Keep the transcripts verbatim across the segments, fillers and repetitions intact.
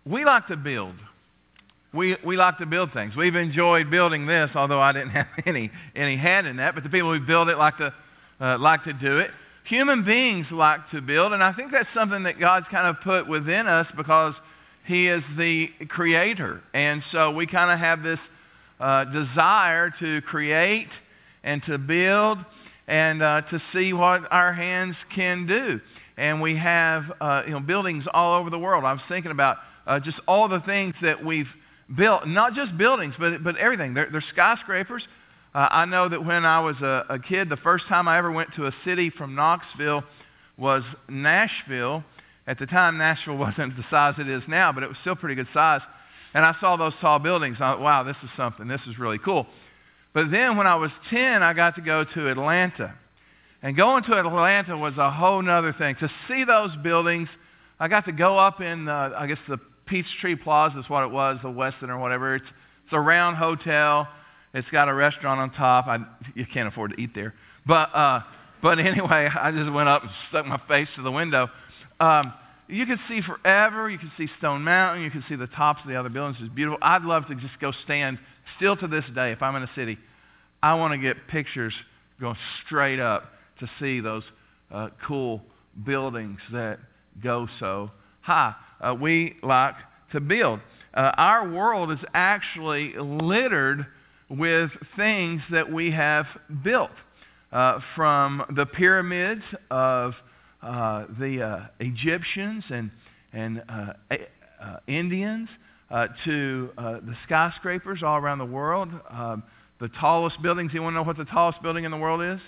we like to build. We we like to build things. We've enjoyed building this, although I didn't have any any hand in that. But the people who build it like to uh, like to do it. Human beings like to build, and I think that's something that God's kind of put within us because He is the creator, and so we kind of have this uh, desire to create and to build and uh, to see what our hands can do. And we have uh, you know buildings all over the world. I was thinking about uh, just all the things that we've built, not just buildings, but but everything. They're, they're skyscrapers. Uh, I know that when I was a, a kid, the first time I ever went to a city from Knoxville was Nashville. At the time, Nashville wasn't the size it is now, but it was still pretty good size. And I saw those tall buildings. I thought, wow, this is something. This is really cool. But then when I was ten, I got to go to Atlanta. And going to Atlanta was a whole nother thing. To see those buildings, I got to go up in, uh, I guess, the Peachtree Plaza is what it was, the Westin or whatever. It's, it's a round hotel. It's got a restaurant on top. I, you can't afford to eat there. But uh, but anyway, I just went up and stuck my face to the window. Um, you could see forever. You could see Stone Mountain. You could see the tops of the other buildings. It's beautiful. I'd love to just go stand, still to this day, if I'm in a city, I want to get pictures going straight up to see those uh, cool buildings that go so high. Uh, we like to build. Uh, our world is actually littered with things that we have built, uh, from the pyramids of uh, the uh, Egyptians and and uh, uh, Indians uh, to uh, the skyscrapers all around the world. Uh, the tallest buildings. You want to know what the tallest building in the world is?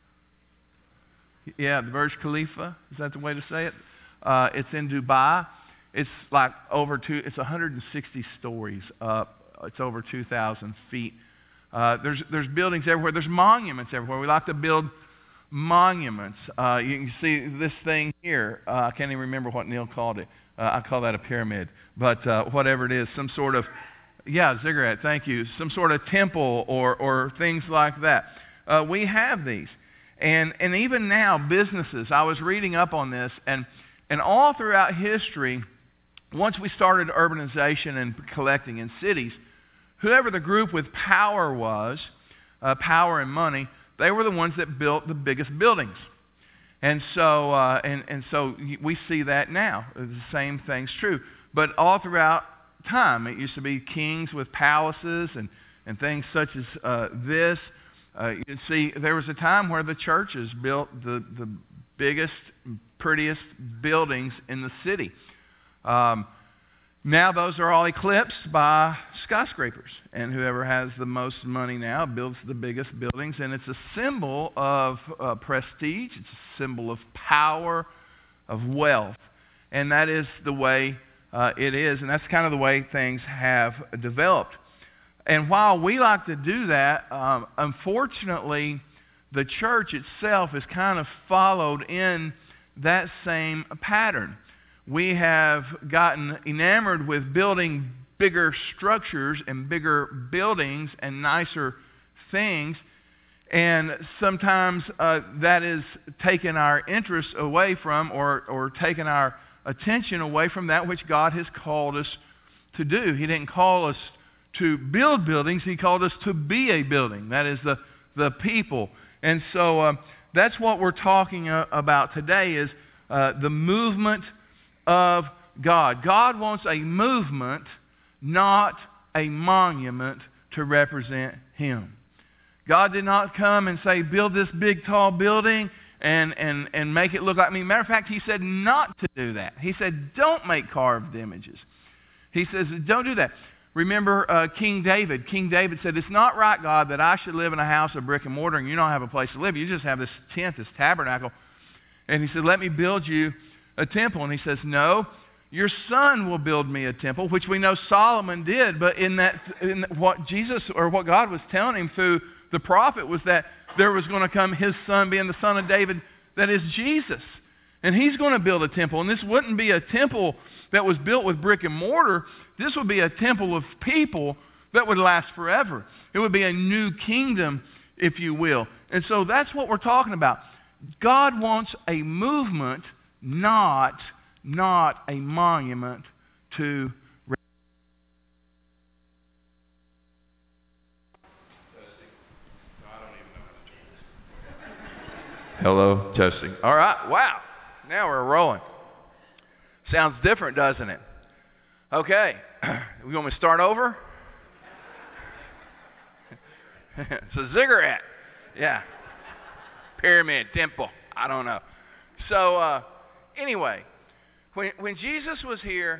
Yeah, the Burj Khalifa. Is that the way to say it? Uh, it's in Dubai. It's like over two. It's one hundred sixty stories up. It's over two thousand feet. Uh, there's there's buildings everywhere. There's monuments everywhere. We like to build monuments. Uh, you can see this thing here. Uh, I can't even remember what Neil called it. Uh, I call that a pyramid. But uh, whatever it is, some sort of, yeah, ziggurat, thank you. Some sort of temple or, or things like that. Uh, we have these. And and even now, businesses, I was reading up on this, and, and all throughout history, once we started urbanization and collecting in cities, whoever the group with power was, uh, power and money, they were the ones that built the biggest buildings. And so uh, and, and so we see that now. The same thing's true. But all throughout time, it used to be kings with palaces and, and things such as uh, this. Uh, you can see there was a time where the churches built the, the biggest, prettiest buildings in the city. Um, now those are all eclipsed by skyscrapers. And whoever has the most money now builds the biggest buildings. And it's a symbol of uh, prestige. It's a symbol of power, of wealth. And that is the way uh, it is. And that's kind of the way things have developed. And while we like to do that, um, unfortunately, the church itself has kind of followed in that same pattern. We have gotten enamored with building bigger structures and bigger buildings and nicer things, and sometimes uh, that is taken our interest away from or, or taken our attention away from that which God has called us to do. He didn't call us to build buildings. He called us to be a building. That is the, the people. And so uh, that's what we're talking uh, about today is uh, the movement of God. God wants a movement, not a monument to represent Him. God did not come and say, build this big, tall building and, and, and make it look like me. Matter of fact, He said not to do that. He said, don't make carved images. He says, don't do that. Remember uh, King David. King David said, it's not right, God, that I should live in a house of brick and mortar and you don't have a place to live. You just have this tent, this tabernacle. And He said, let me build you a temple. And He says, no, your son will build me a temple, which we know Solomon did. But in that, in what Jesus or what God was telling him through the prophet was that there was going to come his son, being the son of David, that is Jesus. And He's going to build a temple. And this wouldn't be a temple that was built with brick and mortar. This would be a temple of people that would last forever. It would be a new kingdom, if you will. And so that's what we're talking about. God wants a movement, not, not a monument to Hello, testing. All right, wow. Now we're rolling. Sounds different, doesn't it? Okay, we want me to start over? It's a ziggurat. Yeah. Pyramid, temple. I don't know. So, uh, anyway, when when Jesus was here,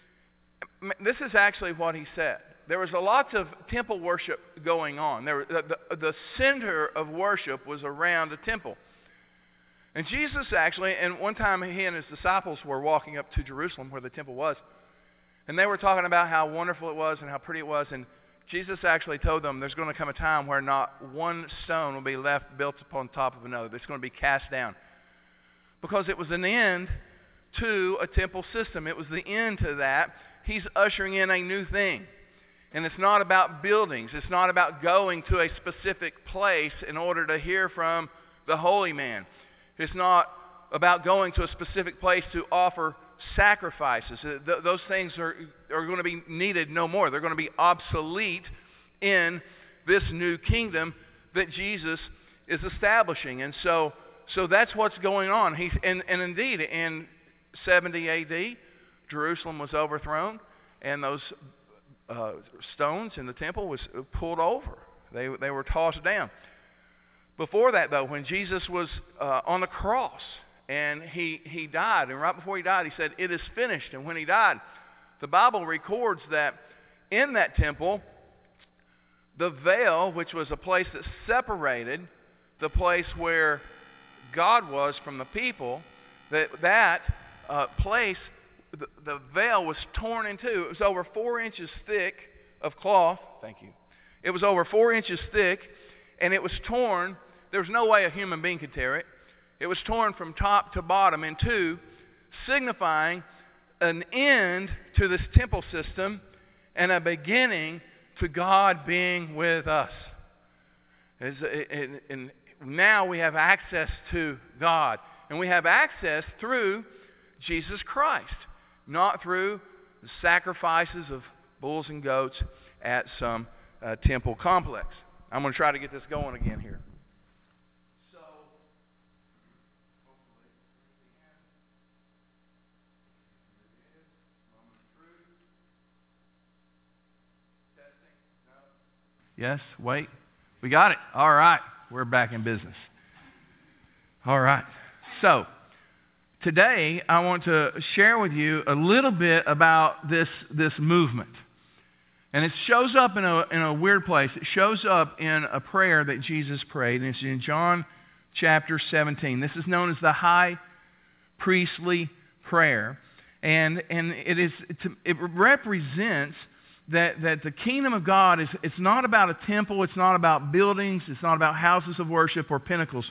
this is actually what he said. There was a lot of temple worship going on. There, the, the, the center of worship was around the temple. And Jesus actually, and one time he and his disciples were walking up to Jerusalem where the temple was, and they were talking about how wonderful it was and how pretty it was, and Jesus actually told them there's going to come a time where not one stone will be left built upon top of another. It's going to be cast down. Because it was an end to a temple system. It was the end to that. He's ushering in a new thing. And it's not about buildings. It's not about going to a specific place in order to hear from the holy man. It's not about going to a specific place to offer sacrifices. Th- those things are, are going to be needed no more. They're going to be obsolete in this new kingdom that Jesus is establishing. And so so that's what's going on. He's, and, and indeed, in seventy A D, Jerusalem was overthrown, and those uh, stones in the temple was pulled over. They, they were tossed down. Before that, though, when Jesus was uh, on the cross, and he, he died, and right before he died, he said, "It is finished." And when he died, the Bible records that in that temple, the veil, which was a place that separated the place where God was from the people, that that uh, place, the, the veil was torn in two. It was over four inches thick of cloth. Thank you. It was over four inches thick, and it was torn. There was no way a human being could tear it. It was torn from top to bottom in two, signifying an end to this temple system and a beginning to God being with us. And now we have access to God. And we have access through Jesus Christ, not through the sacrifices of bulls and goats at some uh, temple complex. I'm going to try to get this going again here. Yes, wait. We got it. All right. We're back in business. All right. So, today I want to share with you a little bit about this, this movement. And it shows up in a, in a weird place. It shows up in a prayer that Jesus prayed, and it's in John chapter seventeen. This is known as the high priestly prayer. And, and it is it represents That, that the kingdom of God is, it's not about a temple, it's not about buildings, it's not about houses of worship or pinnacles.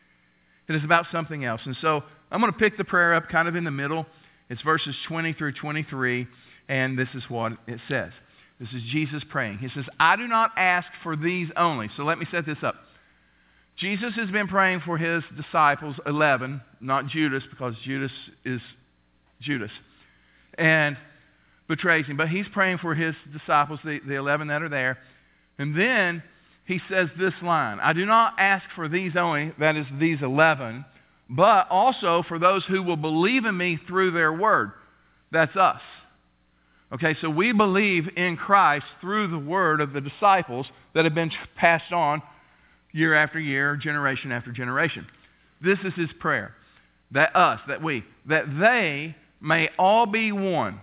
It is about something else. And so I'm going to pick the prayer up kind of in the middle. It's verses twenty through twenty-three, and this is what it says. This is Jesus praying. He says, "I do not ask for these only." So let me set this up. Jesus has been praying for his disciples, eleven, not Judas, because Judas is Judas. And betrays him. But he's praying for his disciples, the, the eleven that are there. And then he says this line, "I do not ask for these only," that is these eleven, "but also for those who will believe in me through their word." That's us. Okay, so we believe in Christ through the word of the disciples that have been passed on year after year, generation after generation. This is his prayer. That us, that we, that they may all be one.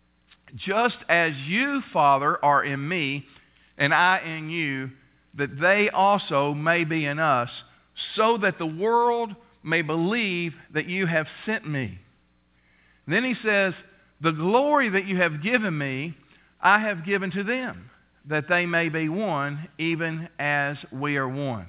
Just as you, Father, are in me, and I in you, that they also may be in us, so that the world may believe that you have sent me. And then he says, "The glory that you have given me, I have given to them, that they may be one, even as we are one.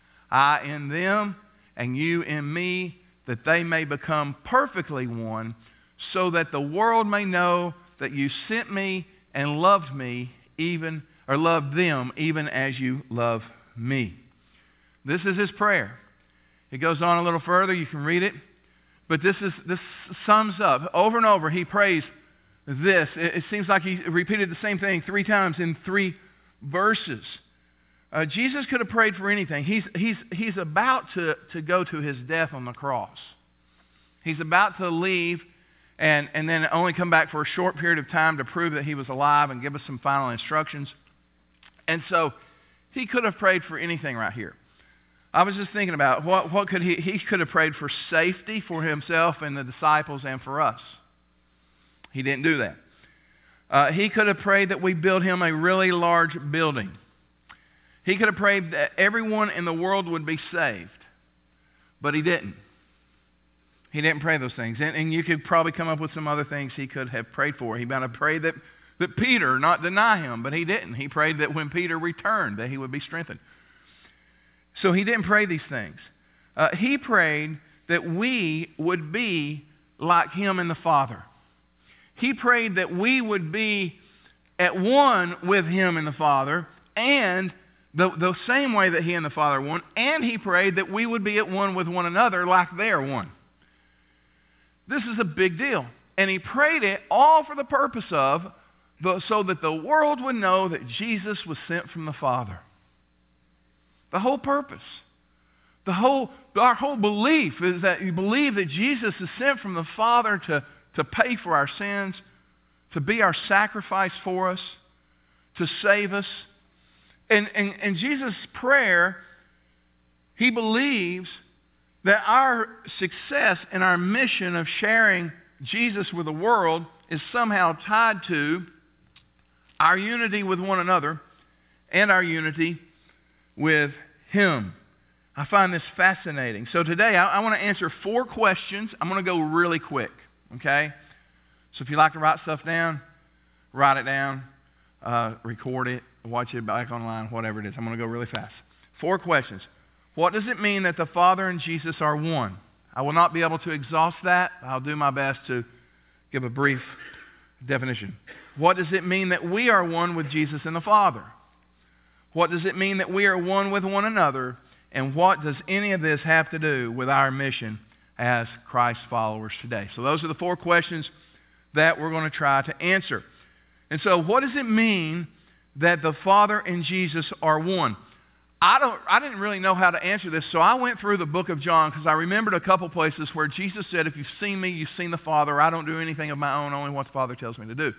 I in them, and you in me, that they may become perfectly one, so that the world may know that you sent me and loved me, even or loved them, even as you love me." This is his prayer. It goes on a little further. You can read it, but this is this sums up over and over. He prays this. It, it seems like he repeated the same thing three times in three verses. Uh, Jesus could have prayed for anything. He's, he's, he's about to, to go to his death on the cross. He's about to leave and, and then only come back for a short period of time to prove that he was alive and give us some final instructions. And so he could have prayed for anything right here. I was just thinking about what, what could he, he could have prayed for safety for himself and the disciples and for us. He didn't do that. Uh, he could have prayed that we build him a really large building. He could have prayed that everyone in the world would be saved, but he didn't. He didn't pray those things. And, and you could probably come up with some other things he could have prayed for. He might have prayed that, that Peter not deny him, but he didn't. He prayed that when Peter returned, that he would be strengthened. So he didn't pray these things. Uh, he prayed that we would be like him and the Father. He prayed that we would be at one with him and the Father, and the, the same way that he and the Father are one, and he prayed that we would be at one with one another like they are one. This is a big deal. And he prayed it all for the purpose of, the, so that the world would know that Jesus was sent from the Father. The whole purpose. The whole, our whole belief is that you believe that Jesus is sent from the Father to, to pay for our sins, to be our sacrifice for us, to save us. And, and, and Jesus' prayer, he believes that our success in our mission of sharing Jesus with the world is somehow tied to our unity with one another and our unity with him. I find this fascinating. So today I, I want to answer four questions. I'm going to go really quick, okay? So if you like to write stuff down, write it down, uh, record it, watch it back online, whatever it is. I'm going to go really fast. Four questions. What does it mean that the Father and Jesus are one? I will not be able to exhaust that. I'll do my best to give a brief definition. What does it mean that we are one with Jesus and the Father? What does it mean that we are one with one another? And what does any of this have to do with our mission as Christ followers today? So those are the four questions that we're going to try to answer. And so what does it mean that the Father and Jesus are one? I don't. I didn't really know how to answer this, so I went through the book of John because I remembered a couple places where Jesus said, if you've seen me, you've seen the Father. I don't do anything of my own, only what the Father tells me to do.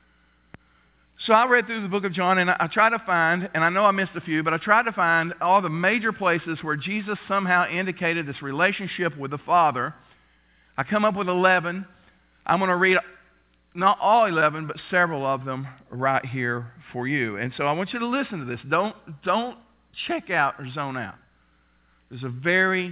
So I read through the book of John, and I tried to find, and I know I missed a few, but I tried to find all the major places where Jesus somehow indicated this relationship with the Father. I come up with eleven. I'm going to read not all eleven, but several of them right here for you. And so I want you to listen to this. Don't, don't check out or zone out. This is a very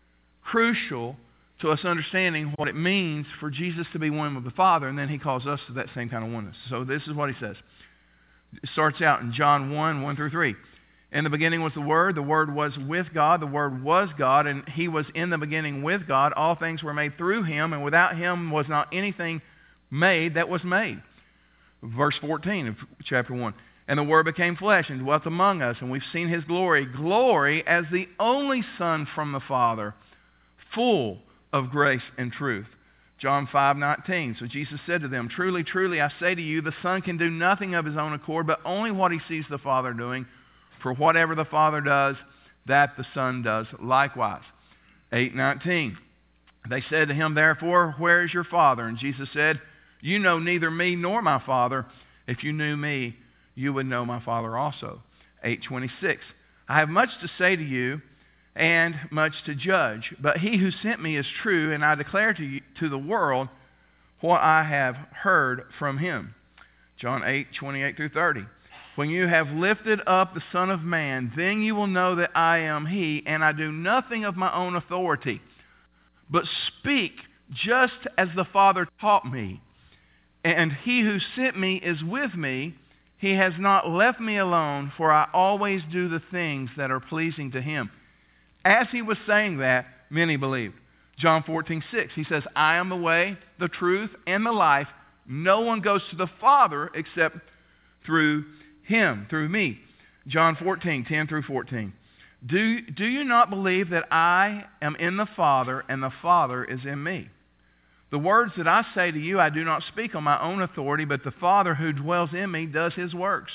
crucial to us understanding what it means for Jesus to be one with the Father, and then he calls us to that same kind of oneness. So this is what he says. It starts out in John one, one through three. In the beginning was the Word. The Word was with God. The Word was God, and he was in the beginning with God. All things were made through him, and without him was not anything made that was made. Verse fourteen of chapter one. And the Word became flesh and dwelt among us, and we've seen his glory, glory as the only Son from the Father, full of grace and truth. John five nineteen. So Jesus said to them, truly, truly, I say to you, the Son can do nothing of his own accord, but only what he sees the Father doing. For whatever the Father does, that the Son does likewise. eight nineteen. They said to him, therefore, where is your Father? And Jesus said, you know neither me nor my Father. If you knew me, you would know my Father also. eight twenty-six. I have much to say to you and much to judge, but he who sent me is true, and I declare to you, to the world what I have heard from him. John eight twenty-eight through thirty. When you have lifted up the Son of Man, then you will know that I am he, and I do nothing of my own authority, but speak just as the Father taught me. And he who sent me is with me. He has not left me alone, for I always do the things that are pleasing to him. As he was saying that, many believed. John fourteen six, he says, I am the way, the truth, and the life. No one goes to the Father except through him, through me. John fourteen ten through fourteen. Do, do you not believe that I am in the Father, and the Father is in me? The words that I say to you, I do not speak on my own authority, but the Father who dwells in me does his works.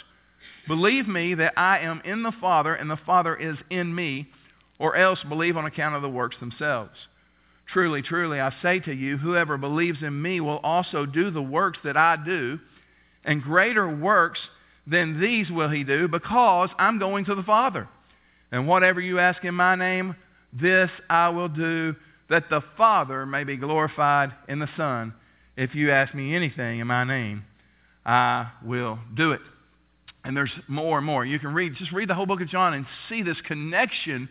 Believe me that I am in the Father and the Father is in me, or else believe on account of the works themselves. Truly, truly, I say to you, whoever believes in me will also do the works that I do, and greater works than these will he do, because I'm going to the Father. And whatever you ask in my name, this I will do, that the Father may be glorified in the Son. If you ask me anything in my name, I will do it. And there's more and more. You can read, just read the whole book of John and see this connection.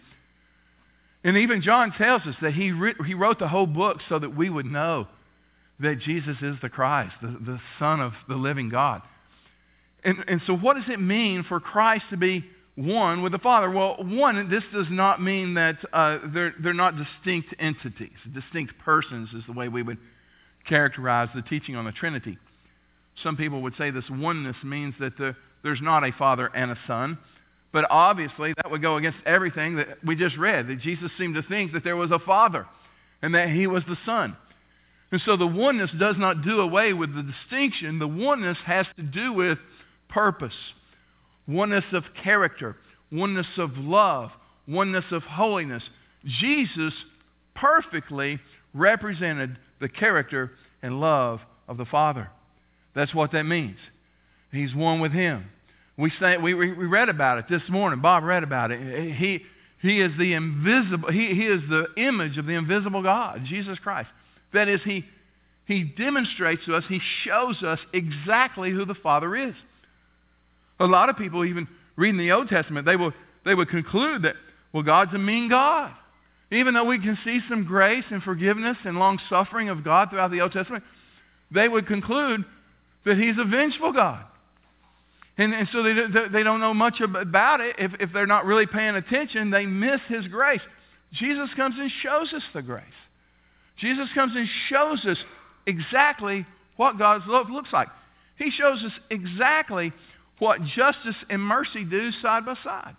And even John tells us that he, re- he wrote the whole book so that we would know that Jesus is the Christ, the, the Son of the living God. And, and so what does it mean for Christ to be one with the Father? Well, one, this does not mean that uh, they're, they're not distinct entities. Distinct persons is the way we would characterize the teaching on the Trinity. Some people would say this oneness means that the, there's not a Father and a Son. But obviously that would go against everything that we just read, that Jesus seemed to think that there was a Father and that he was the Son. And so the oneness does not do away with the distinction. The oneness has to do with purpose, oneness of character, oneness of love, oneness of holiness. Jesus perfectly represented the character and love of the Father. That's what that means. He's one with him. We say we, we read about it this morning. Bob read about it. He he is the invisible. He, he is the image of the invisible God, Jesus Christ. That is, he he demonstrates to us. He shows us exactly who the Father is. A lot of people, even reading the Old Testament, they will they would conclude that, well, God's a mean God. Even though we can see some grace and forgiveness and long suffering of God throughout the Old Testament, they would conclude that he's a vengeful God. And, and so they, they don't know much about it. If, if they're not really paying attention, they miss his grace. Jesus comes and shows us the grace. Jesus comes and shows us exactly what God's love looks like. He shows us exactly what justice and mercy do side by side.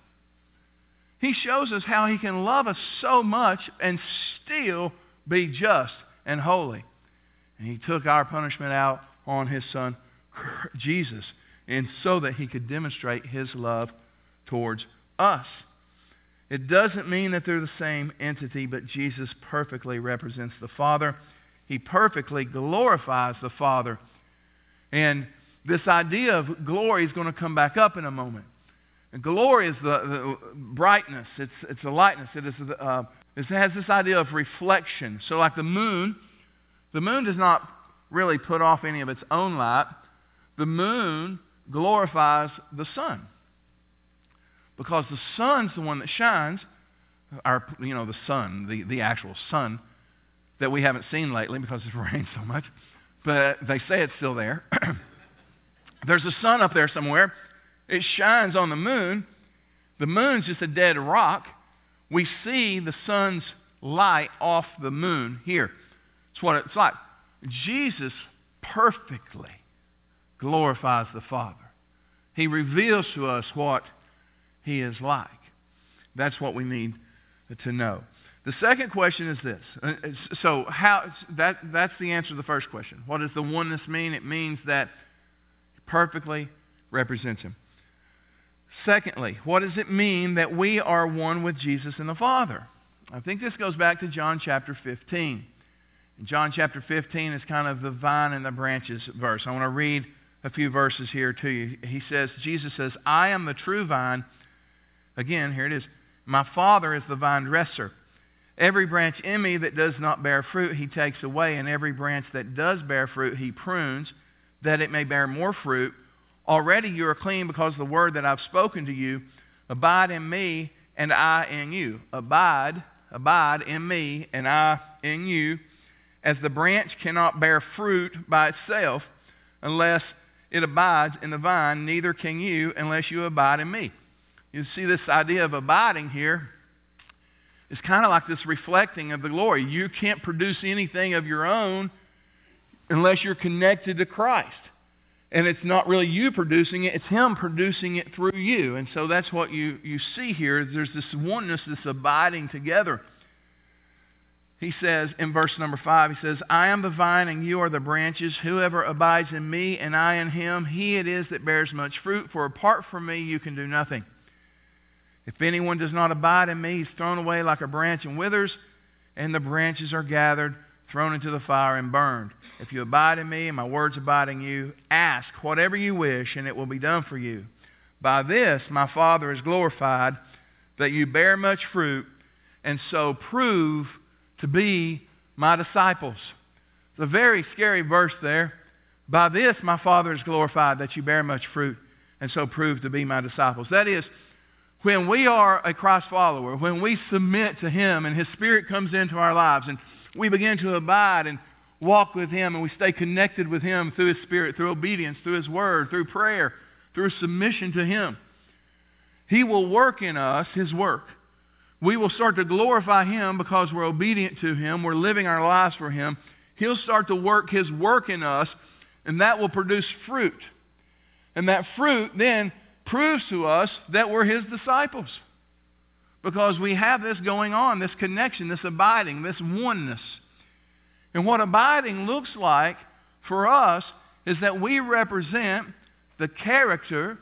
He shows us how he can love us so much and still be just and holy. And he took our punishment out on his Son, Jesus, and so that he could demonstrate his love towards us. It doesn't mean that they're the same entity, but Jesus perfectly represents the Father. He perfectly glorifies the Father. And this idea of glory is going to come back up in a moment. And glory is the, the brightness. It's it's the lightness. It is the, uh, it has this idea of reflection. So like the moon, the moon does not really put off any of its own light. The moon glorifies the sun, because the sun's the one that shines. Our, you know, the sun, the, the actual sun that we haven't seen lately because it's rained so much, but they say it's still there. There's a sun up there somewhere. It shines on the moon. The moon's just a dead rock. We see the sun's light off the moon here. It's what it's like. Jesus perfectly glorifies the Father. He reveals to us what he is like. That's what we need to know. The second question is this. So how that that's the answer to the first question. What does the oneness mean? It means that he perfectly represents him. Secondly, what does it mean that we are one with Jesus and the Father? I think this goes back to John chapter fifteen. John chapter fifteen is kind of the vine and the branches verse. I want to read a few verses here to you. He says, Jesus says, I am the true vine. Again, here it is. My Father is the vine dresser. Every branch in me that does not bear fruit, he takes away, and every branch that does bear fruit, he prunes, that it may bear more fruit. Already you are clean because of the word that I've spoken to you. Abide in me, and I in you. Abide, abide in me, and I in you. As the branch cannot bear fruit by itself unless it abides in the vine, neither can you unless you abide in me. You see this idea of abiding here is kind of like this reflecting of the glory. You can't produce anything of your own unless you're connected to Christ. And it's not really you producing it, it's him producing it through you. And so that's what you, you see here. There's this oneness, this abiding together. he says in verse number five, he says, I am the vine and you are the branches. Whoever abides in me and I in him, he it is that bears much fruit. For apart from me you can do nothing. If anyone does not abide in me, he's thrown away like a branch and withers, and the branches are gathered, thrown into the fire and burned. If you abide in me and my words abide in you, ask whatever you wish and it will be done for you. By this my Father is glorified, that you bear much fruit and so prove to be my disciples. It's a very scary verse there. By this my Father is glorified, that you bear much fruit and so prove to be my disciples. That is, when we are a Christ follower, when we submit to Him and His Spirit comes into our lives and we begin to abide and walk with Him and we stay connected with Him through His Spirit, through obedience, through His Word, through prayer, through submission to Him, He will work in us His work. We will start to glorify Him because we're obedient to Him. We're living our lives for Him. He'll start to work His work in us, and that will produce fruit. And that fruit then proves to us that we're His disciples. Because we have this going on, this connection, this abiding, this oneness. And what abiding looks like for us is that we represent the character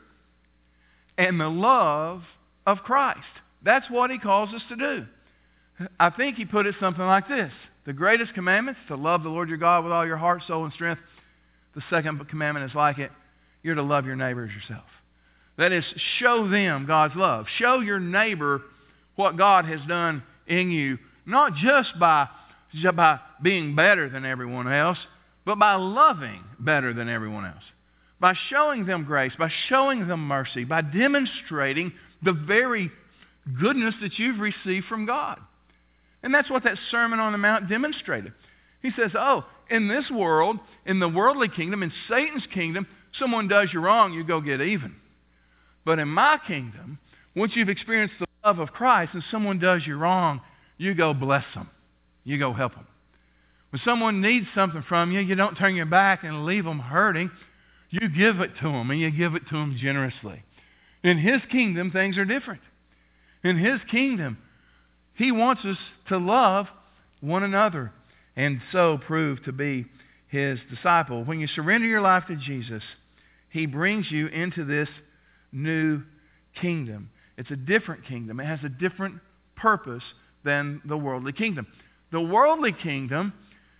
and the love of Christ. That's what He calls us to do. I think He put it something like this. The greatest commandment is to love the Lord your God with all your heart, soul, and strength. The second commandment is like it. You're to love your neighbor as yourself. That is, show them God's love. Show your neighbor what God has done in you. Not just by, just by being better than everyone else, but by loving better than everyone else. By showing them grace, by showing them mercy, by demonstrating the very goodness that you've received from God. And that's what that Sermon on the Mount demonstrated. He says, oh, in this world, in the worldly kingdom, in Satan's kingdom, someone does you wrong, you go get even. But in my kingdom, once you've experienced the love of Christ and someone does you wrong, you go bless them. You go help them. When someone needs something from you, you don't turn your back and leave them hurting. You give it to them, and you give it to them generously. In His kingdom, things are different. In His kingdom, He wants us to love one another and so prove to be His disciple. When you surrender your life to Jesus, He brings you into this new kingdom. It's a different kingdom. It has a different purpose than the worldly kingdom. The worldly kingdom,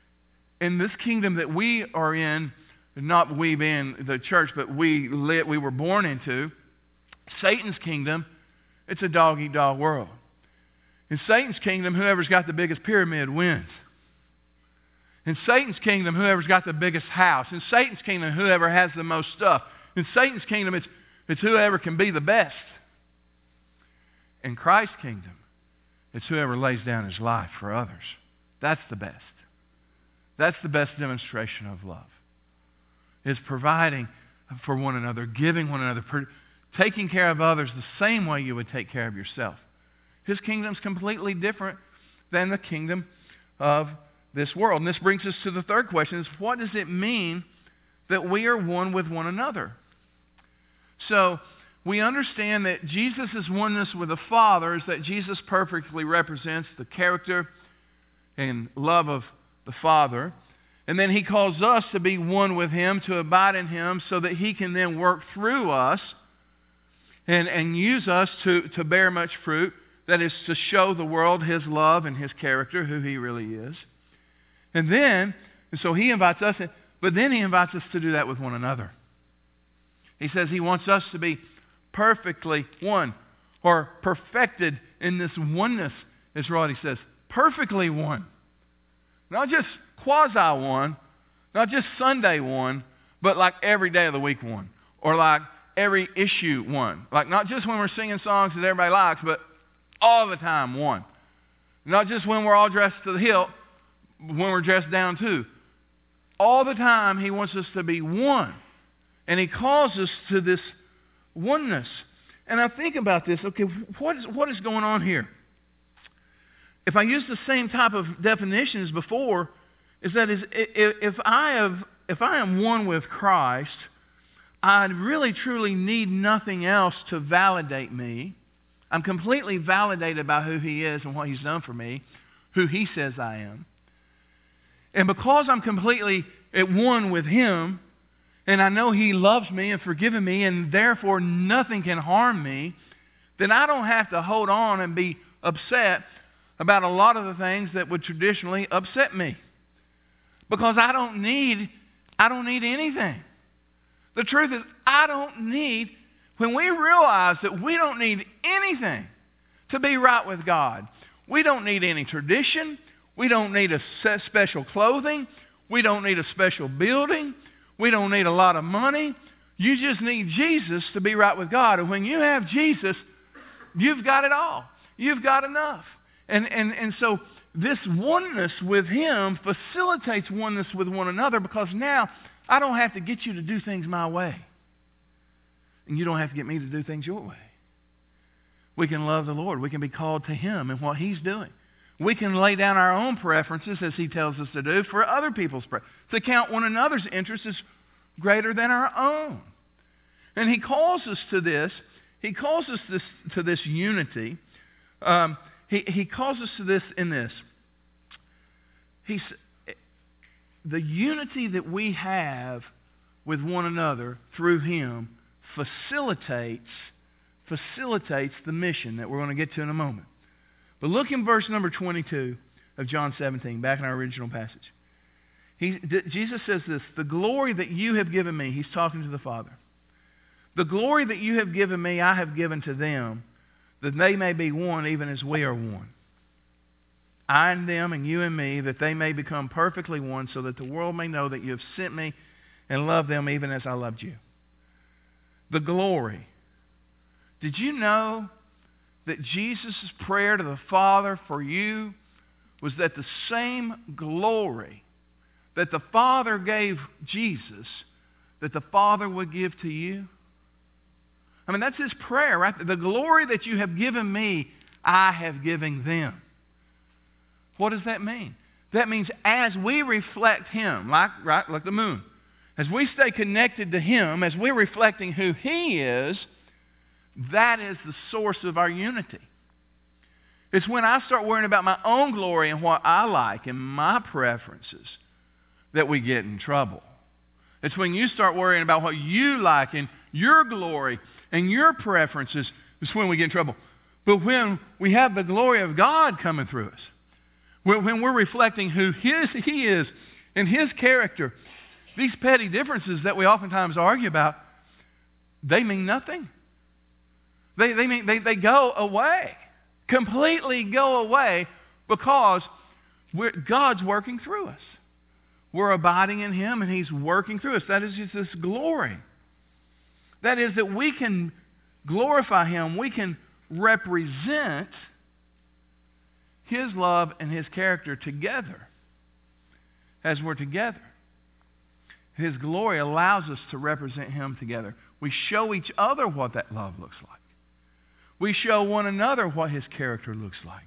in this kingdom that we are in, not we being the church, but we lit, we were born into, Satan's kingdom, it's a dog-eat-dog world. In Satan's kingdom, whoever's got the biggest pyramid wins. In Satan's kingdom, whoever's got the biggest house. In Satan's kingdom, whoever has the most stuff. In Satan's kingdom, it's, it's whoever can be the best. In Christ's kingdom, it's whoever lays down his life for others. That's the best. That's the best demonstration of love. Is providing for one another, giving one another, taking care of others the same way you would take care of yourself. His kingdom's completely different than the kingdom of this world. And this brings us to the third question, is what does it mean that we are one with one another? So, we understand that Jesus' oneness with the Father is that Jesus perfectly represents the character and love of the Father. And then He calls us to be one with Him, to abide in Him, so that He can then work through us and, and use us to, to bear much fruit. That is, to show the world His love and His character, who He really is. And then, and so He invites us, in, but then He invites us to do that with one another. He says He wants us to be perfectly one, or perfected in this oneness, is what He says. Perfectly one. Not just quasi one, not just Sunday one, but like every day of the week one. Or like every issue one. Like not just when we're singing songs that everybody likes, but all the time one. Not just when we're all dressed to the hilt, when we're dressed down too. All the time He wants us to be one. And He calls us to this oneness. And I think about this, okay, what is, what is going on here? If I use the same type of definition as before, is that is if I have if I am one with Christ, I really truly need nothing else to validate me. I'm completely validated by who He is and what He's done for me. who He says I am. And because I'm completely at one with Him, and I know He loves me and forgiven me, and therefore nothing can harm me, then I don't have to hold on and be upset about a lot of the things that would traditionally upset me. Because I don't need, I don't need anything. The truth is, I don't need, when we realize that we don't need anything to be right with God, we don't need any tradition, we don't need a set special clothing, we don't need a special building, we don't need a lot of money. You just need Jesus to be right with God. And when you have Jesus, you've got it all. You've got enough. And, and, and so this oneness with Him facilitates oneness with one another, because now I don't have to get you to do things my way. And you don't have to get me to do things your way. We can love the Lord. We can be called to Him and what He's doing. We can lay down our own preferences, as He tells us to do, for other people's preferences, to count one another's interests as greater than our own. And He calls us to this. He calls us this, to this unity. Um, he, he calls us to this in this. He's, the unity that we have with one another through Him facilitates, facilitates the mission that we're going to get to in a moment. But look in verse number twenty-two of John seventeen, back in our original passage. He, Jesus says this, the glory that you have given me, He's talking to the Father. The glory that you have given me, I have given to them, that they may be one even as we are one. I and them and you and me, that they may become perfectly one, so that the world may know that you have sent me and loved them even as I loved you. The glory. Did you know that Jesus' prayer to the Father for you was that the same glory that the Father gave Jesus, that the Father would give to you? I mean, that's His prayer, right? The glory that you have given me, I have given them. What does that mean? That means as we reflect Him, like, right, like the moon, as we stay connected to Him, as we're reflecting who He is, that is the source of our unity. It's when I start worrying about my own glory and what I like and my preferences that we get in trouble. It's when you start worrying about what you like and your glory and your preferences, it's when we get in trouble. But when we have the glory of God coming through us, when we're reflecting who his, He is and His character, these petty differences that we oftentimes argue about, they mean nothing. They, they, mean, they, they go away, completely go away, because we're, God's working through us. We're abiding in Him and He's working through us. That is just this glory. That is that we can glorify Him. We can represent His love and His character together as we're together. His glory allows us to represent Him together. We show each other what that love looks like. We show one another what His character looks like.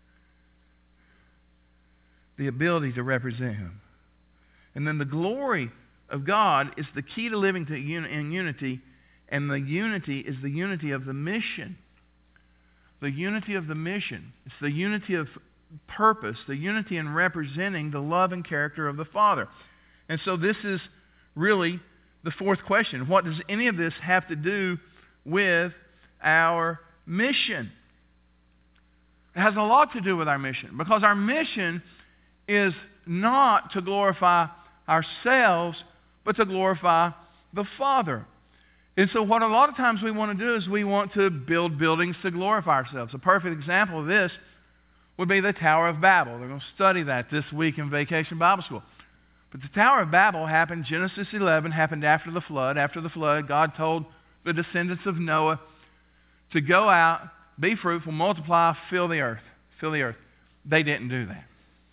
The ability to represent Him. And then the glory of God is the key to living to un- in unity, and the unity is the unity of the mission. The unity of the mission. It's the unity of purpose, the unity in representing the love and character of the Father. And so this is really the fourth question. What does any of this have to do with our mission? It has a lot to do with our mission, because our mission is not to glorify ourselves, but to glorify the Father. And so what a lot of times we want to do is we want to build buildings to glorify ourselves. A perfect example of this would be the Tower of Babel. They're going to study that this week in Vacation Bible School. But the Tower of Babel happened, Genesis eleven, happened after the flood. After the flood, God told the descendants of Noah to go out, be fruitful, multiply, fill the earth. Fill the earth. They didn't do that.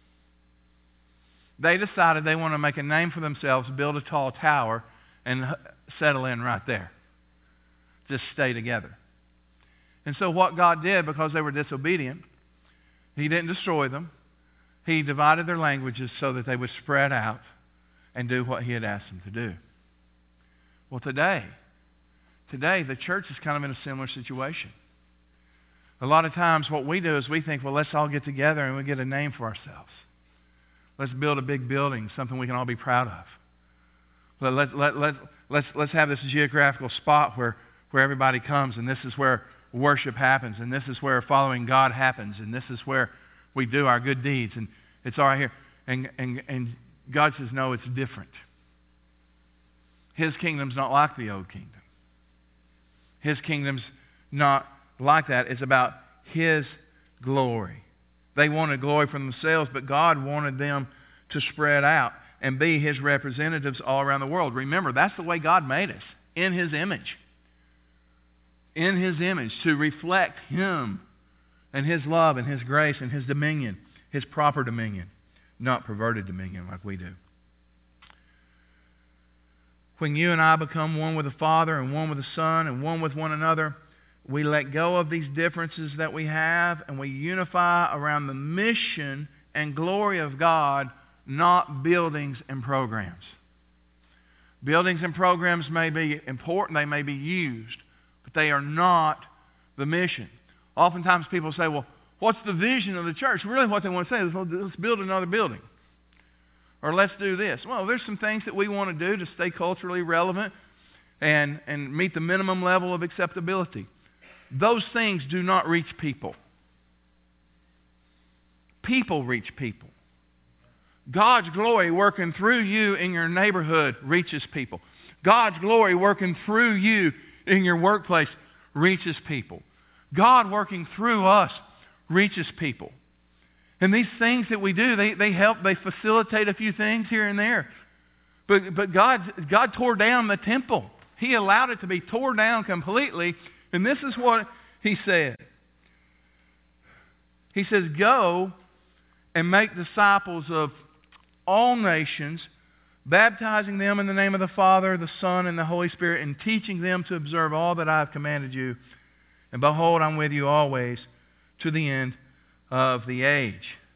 They decided they want to make a name for themselves, build a tall tower, and settle in right there. Just stay together. And so what God did, because they were disobedient, He didn't destroy them. He divided their languages so that they would spread out and do what He had asked them to do. Well, today, today the church is kind of in a similar situation. A lot of times what we do is we think, well, let's all get together and we get a name for ourselves. Let's build a big building, something we can all be proud of. Let, let, let, let, let's, let's have this geographical spot where, where everybody comes, and this is where worship happens, and this is where following God happens, and this is where we do our good deeds, and it's all right here. And, and, and God says, no, it's different. His kingdom's not like the old kingdom. His kingdom's not like that. It's about His glory. They wanted glory for themselves, but God wanted them to spread out and be His representatives all around the world. Remember, that's the way God made us, in His image. In His image, to reflect Him and His love and His grace and His dominion, His proper dominion, not perverted dominion like we do. When you and I become one with the Father and one with the Son and one with one another, we let go of these differences that we have and we unify around the mission and glory of God, not buildings and programs. Buildings and programs may be important, they may be used, but they are not the mission. Oftentimes people say, well, what's the vision of the church? Really what they want to say is, well, let's build another building. Or let's do this. Well, there's some things that we want to do to stay culturally relevant and, and meet the minimum level of acceptability. Those things do not reach people. People reach people. God's glory working through you in your neighborhood reaches people. God's glory working through you in your workplace reaches people. God working through us reaches people. And these things that we do, they, they help, they facilitate a few things here and there. But, but God, God tore down the temple. He allowed it to be torn down completely. And this is what He said. He says, go and make disciples of all nations, baptizing them in the name of the Father, the Son, and the Holy Spirit, and teaching them to observe all that I have commanded you. And behold, I'm with you always to the end of the age.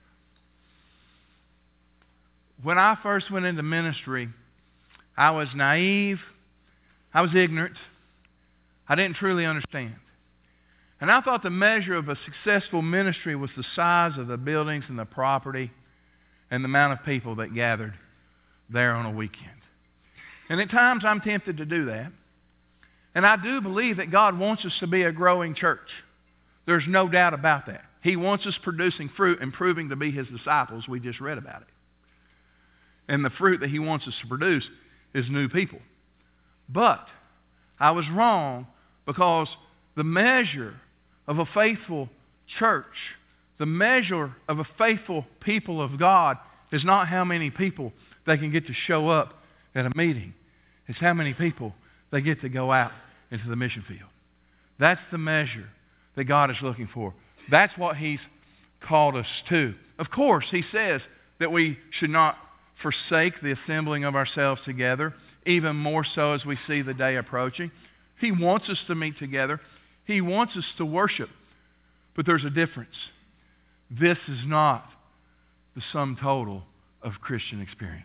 When I first went into ministry, I was naive, I was ignorant, I didn't truly understand. And I thought the measure of a successful ministry was the size of the buildings and the property and the amount of people that gathered there on a weekend. And at times I'm tempted to do that. And I do believe that God wants us to be a growing church. There's no doubt about that. He wants us producing fruit and proving to be His disciples. We just read about it. And the fruit that He wants us to produce is new people. But I was wrong, because the measure of a faithful church, the measure of a faithful people of God, is not how many people they can get to show up at a meeting. It's how many people they get to go out into the mission field. That's the measure that God is looking for. That's what He's called us to. Of course, He says that we should not forsake the assembling of ourselves together, even more so as we see the day approaching. He wants us to meet together. He wants us to worship. But there's a difference. This is not the sum total of Christian experience.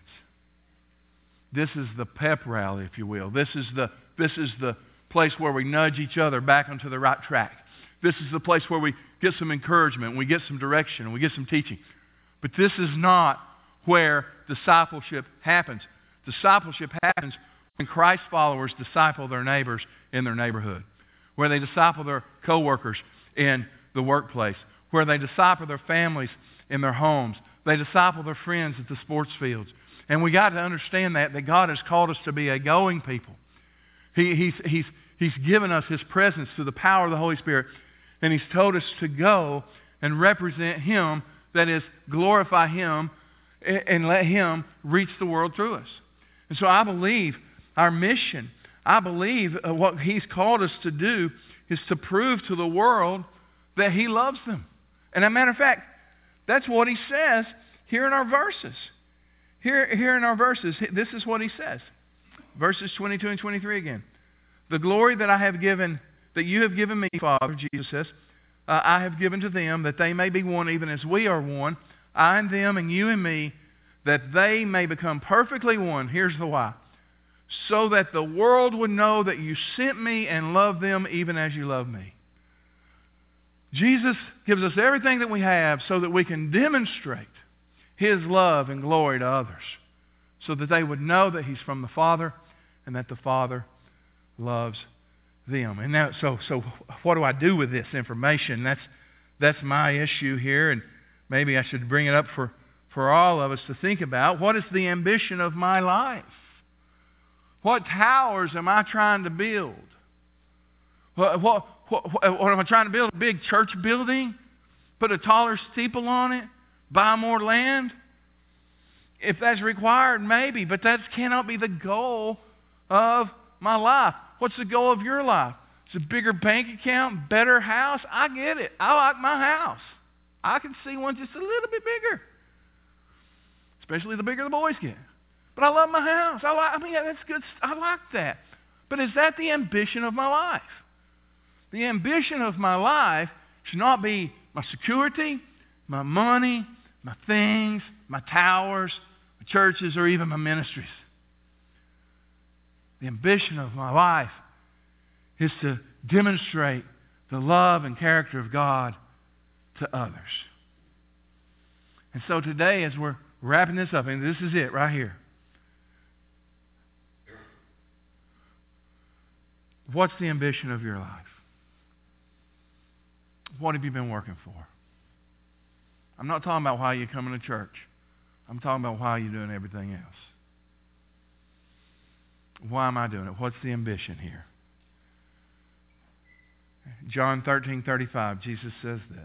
This is the pep rally, if you will. This is the, this is the place where we nudge each other back onto the right track. This is the place where we get some encouragement, we get some direction, and we get some teaching. But this is not where discipleship happens. Discipleship happens when Christ followers disciple their neighbors in their neighborhood, where they disciple their co-workers in the workplace, where they disciple their families in their homes, they disciple their friends at the sports fields. And we got to understand that, that God has called us to be a going people. He, he's, he's, he's given us His presence through the power of the Holy Spirit, and He's told us to go and represent Him, that is, glorify Him, and let Him reach the world through us. And so I believe our mission, I believe what He's called us to do is to prove to the world that He loves them. And as a matter of fact, that's what He says here in our verses. Here, here in our verses, this is what He says. Verses twenty-two and twenty-three again. The glory that I have given, that you have given me, Father, Jesus says, uh, I have given to them, that they may be one even as we are one, I and them and you and me, that they may become perfectly one. Here's the why. So that the world would know that you sent me and love them even as you love me. Jesus gives us everything that we have so that we can demonstrate His love and glory to others, so that they would know that He's from the Father and that the Father loves them. And now, so, so what do I do with this information? That's that's my issue here, and maybe I should bring it up for, for all of us to think about. What is the ambition of my life? What towers am I trying to build? What, what, what, what am I trying to build? A big church building? Put a taller steeple on it? Buy more land? If that's required, maybe, but that cannot be the goal of my life. What's the goal of your life? It's a bigger bank account, better house. I get it. I like my house. I can see one just a little bit bigger, especially the bigger the boys get. But I love my house. I like. I mean, that's good. I like that. But is that the ambition of my life? The ambition of my life should not be my security, my money, my things, my towers, my churches, or even my ministries. The ambition of my life is to demonstrate the love and character of God to others. And so today, as we're wrapping this up, and this is it right here. What's the ambition of your life? What have you been working for? I'm not talking about why you're coming to church. I'm talking about why you're doing everything else. Why am I doing it? What's the ambition here? John thirteen thirty-five, Jesus says this.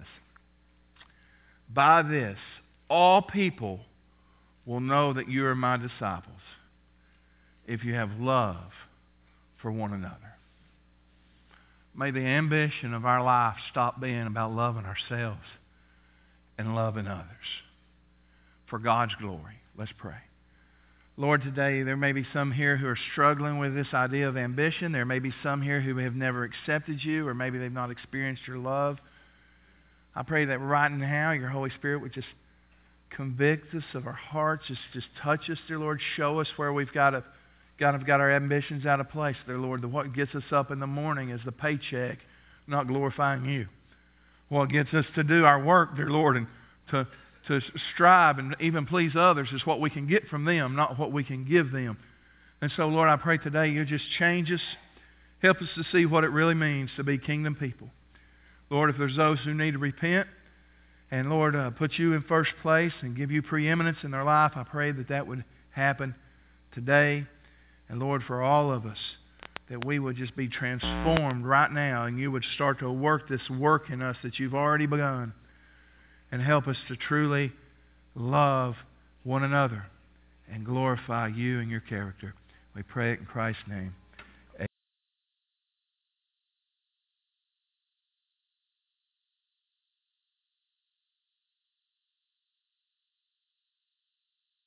By this, all people will know that you are my disciples if you have love for one another. May the ambition of our life stop being about loving ourselves and loving others for God's glory. Let's pray. Lord, today there may be some here who are struggling with this idea of ambition. There may be some here who have never accepted you, or maybe they've not experienced your love. I pray that right now your Holy Spirit would just convict us of our hearts, just, just touch us, dear Lord. Show us where we've got to, got to, got our ambitions out of place, dear Lord. The, what gets us up in the morning is the paycheck, not glorifying you. What gets us to do our work, dear Lord, and to to strive and even please others is what we can get from them, not what we can give them. And so, Lord, I pray today you just change us. Help us to see what it really means to be kingdom people. Lord, if there's those who need to repent and, Lord, uh, put you in first place and give you preeminence in their life, I pray that that would happen today. And, Lord, for all of us, that we would just be transformed right now and you would start to work this work in us that you've already begun. And help us to truly love one another and glorify you and your character. We pray it in Christ's name.